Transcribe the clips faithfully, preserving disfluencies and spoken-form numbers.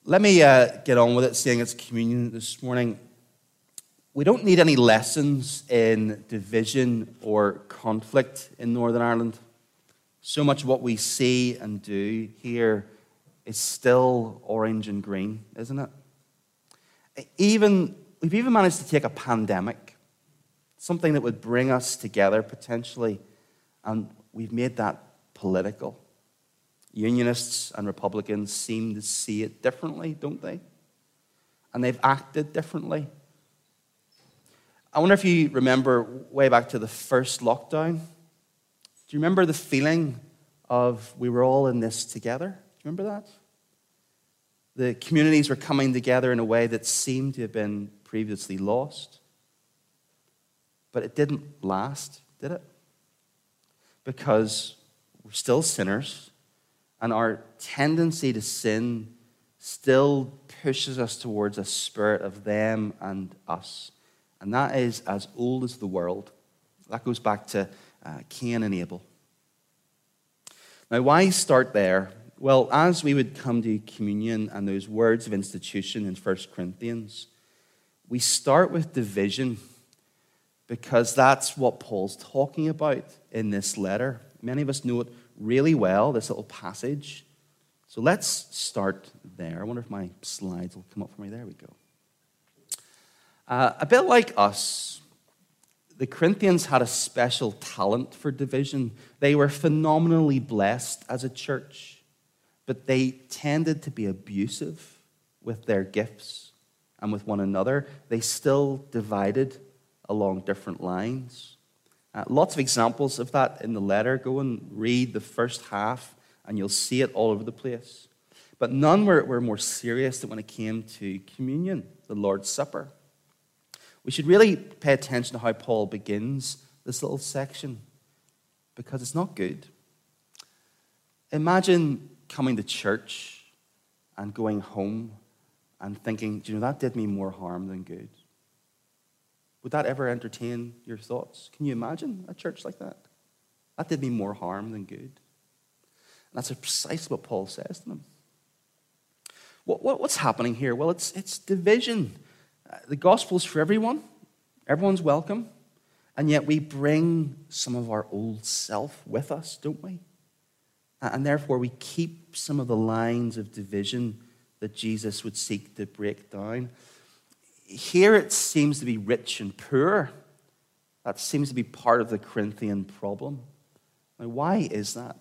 Let me uh, get on with it, seeing it's communion this morning. We don't need any lessons in division or conflict in Northern Ireland. So much of what we see and do here is still orange and green, isn't it? Even, we've even managed to take a pandemic, something that would bring us together potentially, and we've made that political. Unionists and Republicans seem to see it differently, don't they? And they've acted differently. I wonder if you remember way back to the first lockdown. Do you remember the feeling of we were all in this together? Do you remember that? The communities were coming together in a way that seemed to have been previously lost. But it didn't last, did it? Because we're still sinners. And our tendency to sin still pushes us towards a spirit of them and us. And that is as old as the world. That goes back to uh, Cain and Abel. Now, why start there? Well, as we would come to communion and those words of institution in First Corinthians, we start with division because that's what Paul's talking about in this letter. Many of us know it really well, this little passage. So let's start there. I wonder if my slides will come up for me. There we go. Uh, a bit like us, the Corinthians had a special talent for division. They were phenomenally blessed as a church, but they tended to be abusive with their gifts and with one another. They still divided along different lines. Uh, lots of examples of that in the letter. Go and read the first half, and you'll see it all over the place. But none were, were more serious than when it came to communion, the Lord's Supper. We should really pay attention to how Paul begins this little section, because it's not good. Imagine coming to church and going home and thinking, do you know, that did me more harm than good. Would that ever entertain your thoughts? Can you imagine a church like that? That did me more harm than good. And that's precisely what Paul says to them. What, what, what's happening here? Well, it's, it's division. Uh, the gospel is for everyone. Everyone's welcome. And yet we bring some of our old self with us, don't we? And therefore we keep some of the lines of division that Jesus would seek to break down. Here it seems to be rich and poor. That seems to be part of the Corinthian problem. Now, why is that?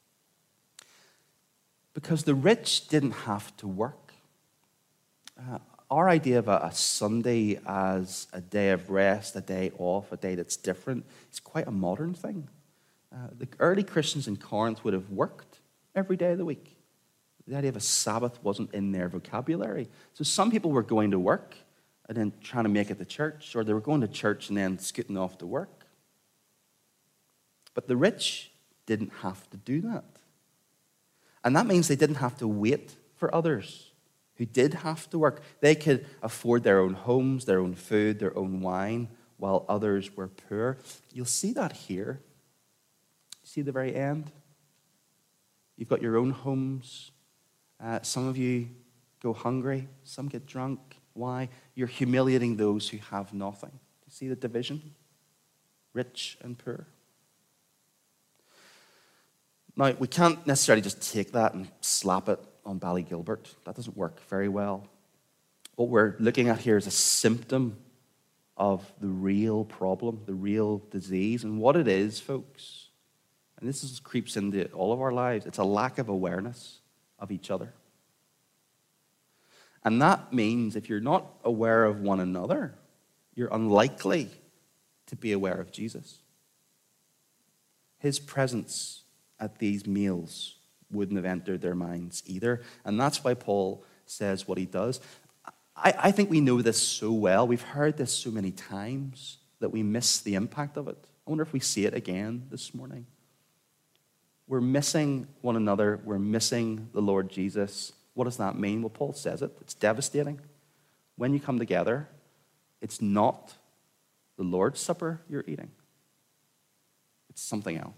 Because the rich didn't have to work. Uh, our idea of a, a Sunday as a day of rest, a day off, a day that's different, is quite a modern thing. Uh, the early Christians in Corinth would have worked every day of the week. The idea of a Sabbath wasn't in their vocabulary. So some people were going to work and then trying to make it to church, or they were going to church and then scooting off to work. But the rich didn't have to do that. And that means they didn't have to wait for others who did have to work. They could afford their own homes, their own food, their own wine, while others were poor. You'll see that here. See the very end? You've got your own homes. Uh, some of you go hungry. Some get drunk. Why? You're humiliating those who have nothing. Do you see the division? Rich and poor. Now, we can't necessarily just take that and slap it on Ballygilbert. That doesn't work very well. What we're looking at here is a symptom of the real problem, the real disease. And what it is, folks, and this is, creeps into all of our lives, it's a lack of awareness of each other. And that means if you're not aware of one another, you're unlikely to be aware of Jesus. His presence at these meals wouldn't have entered their minds either. And that's why Paul says what he does. I, I think we know this so well. We've heard this so many times that we miss the impact of it. I wonder if we see it again this morning. We're missing one another. We're missing the Lord Jesus. What does that mean? Well, Paul says it. It's devastating. When you come together, it's not the Lord's Supper you're eating. It's something else.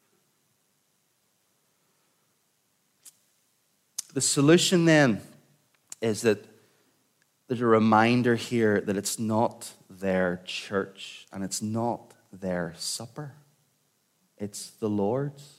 The solution then is that there's a reminder here that it's not their church and it's not their supper. It's the Lord's.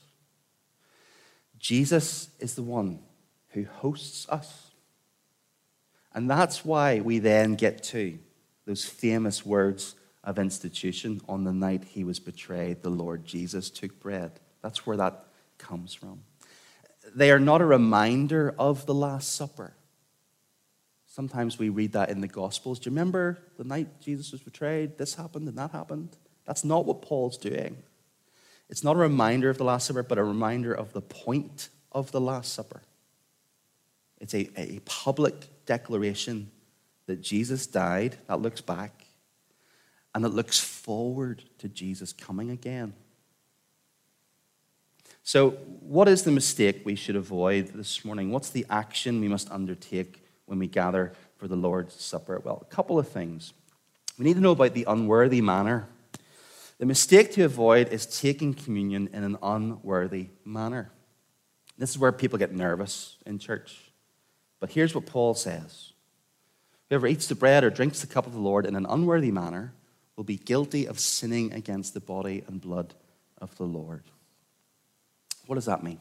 Jesus is the one who hosts us. And that's why we then get to those famous words of institution. On the night he was betrayed, the Lord Jesus took bread. That's where that comes from. They are not a reminder of the Last Supper. Sometimes we read that in the Gospels. Do you remember the night Jesus was betrayed? This happened and that happened. That's not what Paul's doing. It's not a reminder of the Last Supper, but a reminder of the point of the Last Supper. It's a, a public declaration that Jesus died, that looks back, and that looks forward to Jesus coming again. So, what is the mistake we should avoid this morning? What's the action we must undertake when we gather for the Lord's Supper? Well, a couple of things. We need to know about the unworthy manner. The mistake to avoid is taking communion in an unworthy manner. This is where people get nervous in church. But here's what Paul says. Whoever eats the bread or drinks the cup of the Lord in an unworthy manner will be guilty of sinning against the body and blood of the Lord. What does that mean?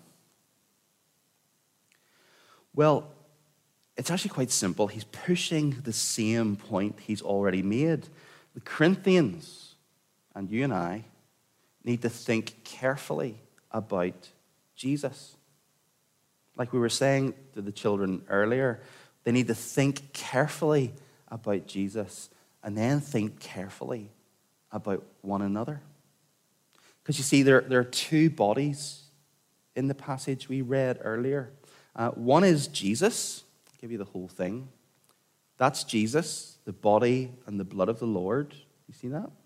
Well, it's actually quite simple. He's pushing the same point he's already made. The Corinthians and you and I need to think carefully about Jesus. Like we were saying to the children earlier, they need to think carefully about Jesus and then think carefully about one another. Because you see, there, there are two bodies in the passage we read earlier. Uh, one is Jesus. I'll give you the whole thing. That's Jesus, the body and the blood of the Lord. You see that?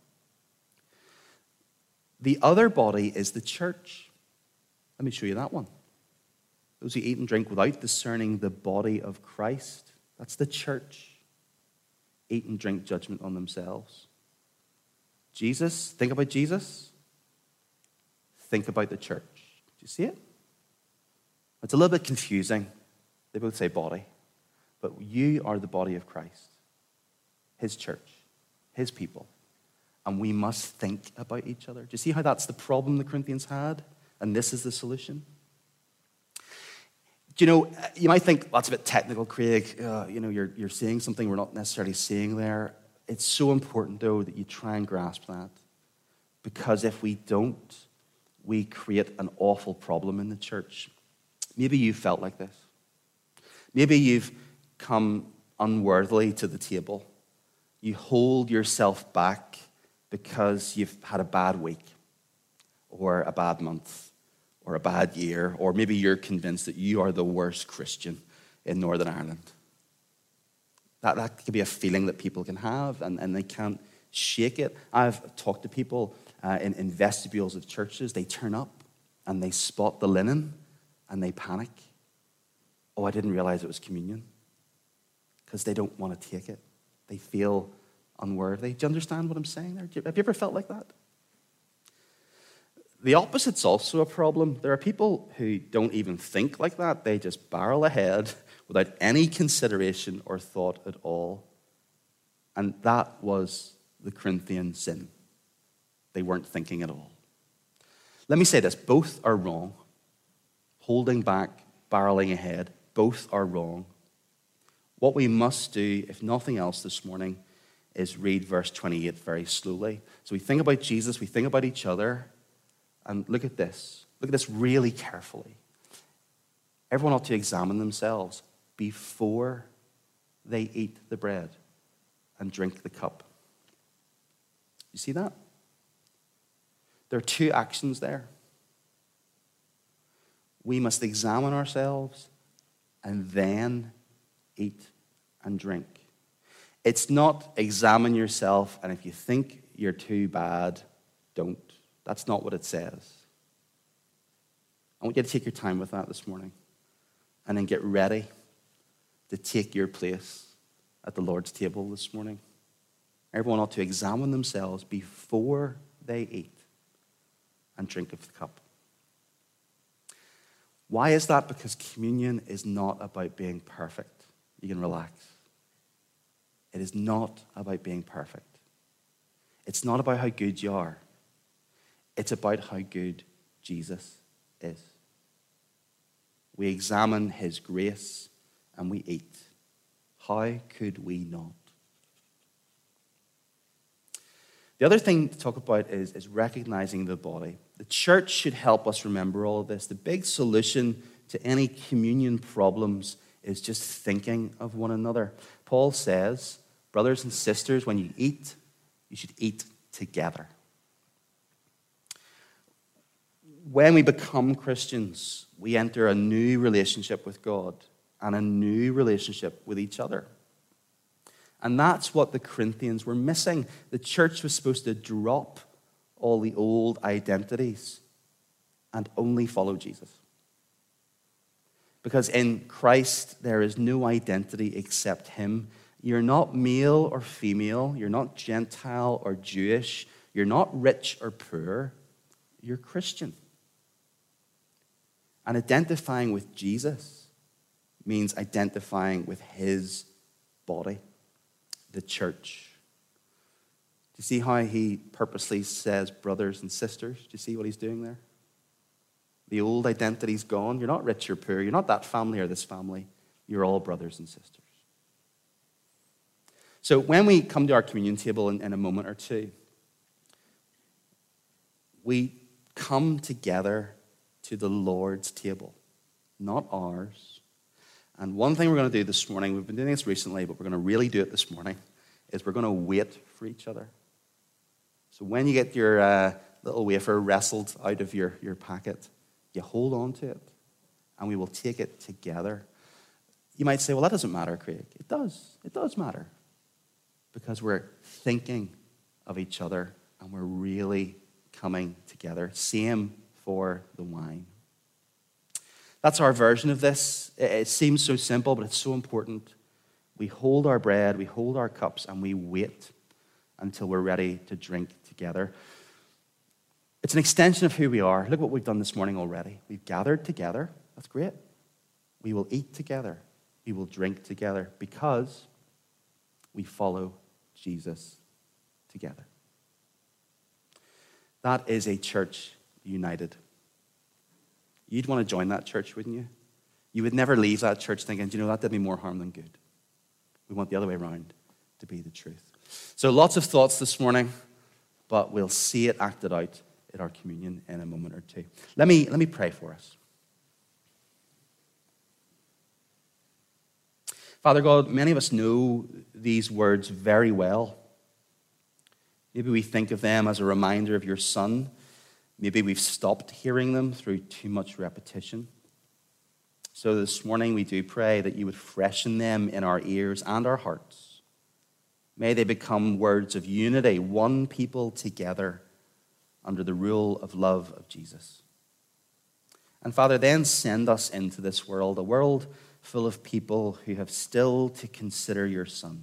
The other body is the church. Let me show you that one. Those who eat and drink without discerning the body of Christ, that's the church. Eat and drink judgment on themselves. Jesus, think about Jesus. Think about the church. Do you see it? It's a little bit confusing. They both say body. But you are the body of Christ, his church, his people. And we must think about each other. Do you see how that's the problem the Corinthians had? And this is the solution? Do you know, you might think, well, that's a bit technical, Craig. Uh, you know, you're, you're seeing something we're not necessarily seeing there. It's so important, though, that you try and grasp that. Because if we don't, we create an awful problem in the church. Maybe you felt like this. Maybe you've come unworthily to the table. You hold yourself back because you've had a bad week or a bad month or a bad year, or maybe you're convinced that you are the worst Christian in Northern Ireland. That, that could be a feeling that people can have, and, and they can't shake it. I've talked to people uh, in, in vestibules of churches. They turn up and they spot the linen and they panic. Oh, I didn't realize it was communion. Because they don't want to take it. They feel unworthy. Do you understand what I'm saying there? Have you ever felt like that? The opposite's also a problem. There are people who don't even think like that. They just barrel ahead without any consideration or thought at all. And that was the Corinthian sin. They weren't thinking at all. Let me say this. Both are wrong. Holding back, barreling ahead, both are wrong. What we must do, if nothing else this morning, is read verse twenty-eight very slowly. So we think about Jesus, we think about each other, and look at this. Look at this really carefully. Everyone ought to examine themselves before they eat the bread and drink the cup. You see that? There are two actions there. We must examine ourselves and then eat and drink. It's not examine yourself, and if you think you're too bad, don't. That's not what it says. I want you to take your time with that this morning and then get ready to take your place at the Lord's table this morning. Everyone ought to examine themselves before they eat and drink of the cup. Why is that? Because communion is not about being perfect. you can relax. It is not about being perfect. It's not about how good you are. It's about how good Jesus is. We examine his grace and we eat. How could we not? The other thing to talk about is, is recognizing the body. The church should help us remember all of this. The big solution to any communion problems is just thinking of one another. Paul says, brothers and sisters, when you eat, you should eat together. When we become Christians, we enter a new relationship with God and a new relationship with each other. And that's what the Corinthians were missing. The church was supposed to drop all the old identities and only follow Jesus. Because in Christ, there is no identity except him. You're not male or female. You're not Gentile or Jewish. You're not rich or poor. You're Christian. And identifying with Jesus means identifying with his body, the church. Do you see how he purposely says brothers and sisters? Do you see what he's doing there? The old identity's gone. You're not rich or poor. You're not that family or this family. You're all brothers and sisters. So when we come to our communion table in, in a moment or two, we come together to the Lord's table, not ours. And one thing we're going to do this morning, we've been doing this recently, but we're going to really do it this morning, is we're going to wait for each other. So when you get your uh, little wafer wrestled out of your, your packet, you hold on to it, and we will take it together. You might say, well, that doesn't matter, Craig. It does. It does matter. Because we're thinking of each other, and we're really coming together. Same for the wine. That's our version of this. It seems so simple, but it's so important. We hold our bread, we hold our cups, and we wait until we're ready to drink together. It's an extension of who we are. Look what we've done this morning already. We've gathered together. That's great. We will eat together. We will drink together because we follow Jesus together. That is a church united. You'd want to join that church, wouldn't you? You would never leave that church thinking, do you know, that did me more harm than good. We want the other way around to be the truth. So lots of thoughts this morning, but we'll see it acted out in our communion in a moment or two. Let me, let me pray for us. Father God, many of us know these words very well. Maybe we think of them as a reminder of your Son. Maybe we've stopped hearing them through too much repetition. So this morning we do pray that you would freshen them in our ears and our hearts. May they become words of unity, one people together under the rule of love of Jesus. And Father, then send us into this world, a world full of people who have still to consider your Son.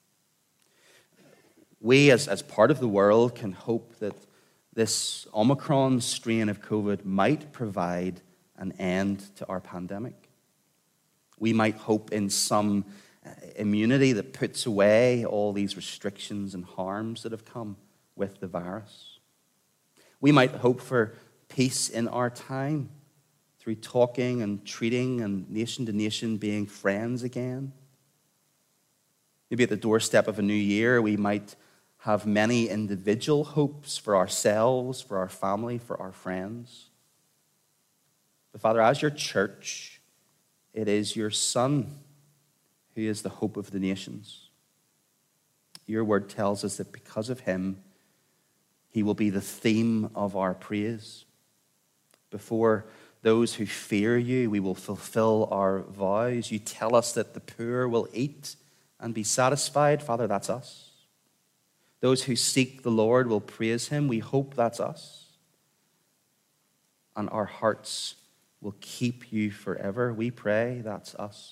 We, as, as part of the world, can hope that this Omicron strain of COVID might provide an end to our pandemic. We might hope in some immunity that puts away all these restrictions and harms that have come with the virus. We might hope for peace in our time through talking and treating and nation to nation being friends again. Maybe at the doorstep of a new year, we might have many individual hopes for ourselves, for our family, for our friends. But Father, as your church, it is your Son who is the hope of the nations. Your word tells us that because of him, he will be the theme of our praise. Before those who fear you, we will fulfill our vows. You tell us that the poor will eat and be satisfied. Father, that's us. Those who seek the Lord will praise him. We hope that's us. And our hearts will keep you forever. We pray that's us.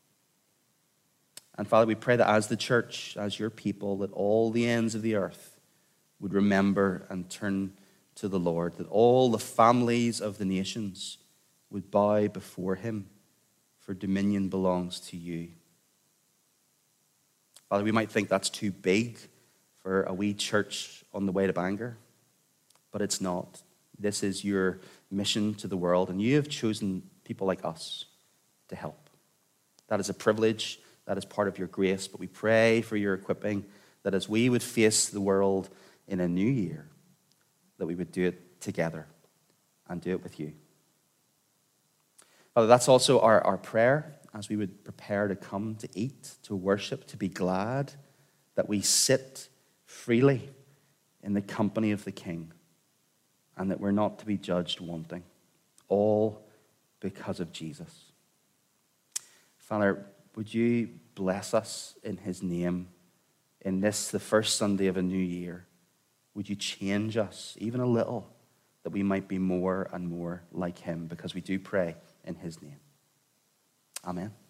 And Father, we pray that as the church, as your people, that all the ends of the earth would remember and turn to the Lord, that all the families of the nations would bow before him, for dominion belongs to you. Father, we might think that's too big for a wee church on the way to Bangor, but it's not. This is your mission to the world, and you have chosen people like us to help. That is a privilege. That is part of your grace, but we pray for your equipping, that as we would face the world in a new year, that we would do it together and do it with you. Father, that's also our, our prayer as we would prepare to come to eat, to worship, to be glad, that we sit freely in the company of the King, and that we're not to be judged wanting, all because of Jesus. Father, would you bless us in his name in this, the first Sunday of a new year? Would you change us even a little, that we might be more and more like him, because we do pray in his name. Amen.